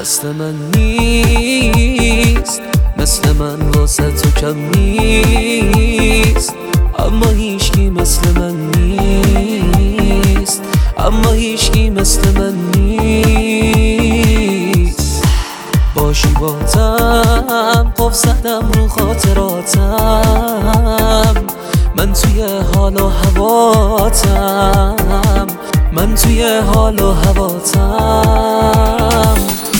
مثل من نیست، مثل من واسه تو کم نیست، اما هیچکی مثل من نیست، اما هیچکی مثل من نیست. باشی باتم قف زدم رو خاطراتم، من توی حال و هواتم، من توی حال و هواتم.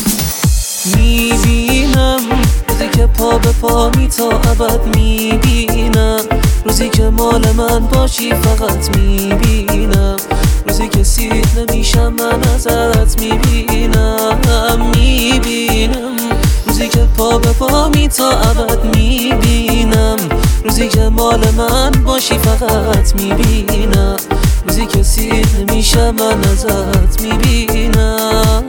میبینم روزی که پا به پا تا ابد میبینم، روزی که مال من باشی فقط میبینم، روزی که سیر نمیشم من ازت میبینم. میبینم روزی که پا به پا تا ابد میبینم، روزی که مال من باشی فقط میبینم، روزی که سیر نمیشم من ازت میبینم.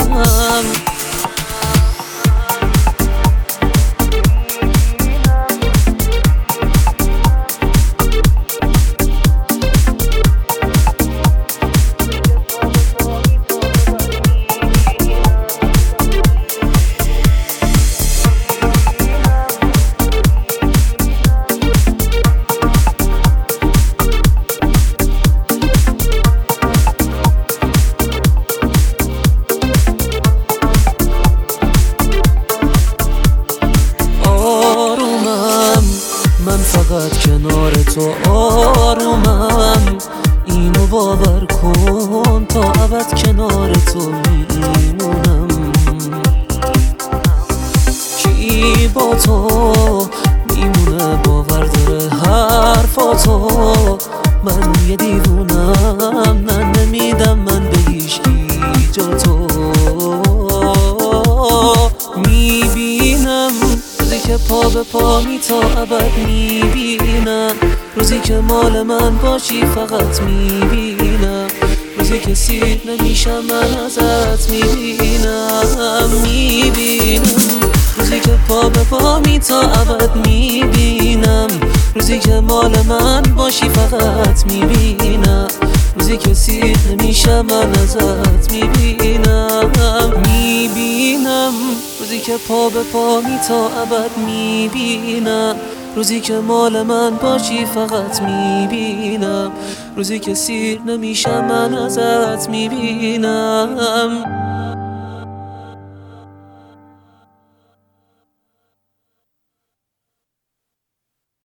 من فقط کنار تو آرومم، اینو باور کن تا ابد کنار تو میمونم. کی با تو میمونه باور داره حرفاتو، من یه دیوونم نه نمیدم من به هیچکی جا تو. میبینم روزی که پا به پا تا ابد میبینم، روزی که مال من باشی فقط میبینم، روزی که سیر نمیشم من ازت میبینم. میبینم روزی که پا به پا تا ابد میبینم، روزی که مال من باشی فقط میبینم، روزی که سیر نمیشم من ازت میبینم. میبینم روزی که پا به پا تا ابد میبینم، روزی که مال من باشی فقط میبینم، روزی که سیر نمیشم من ازت میبینم.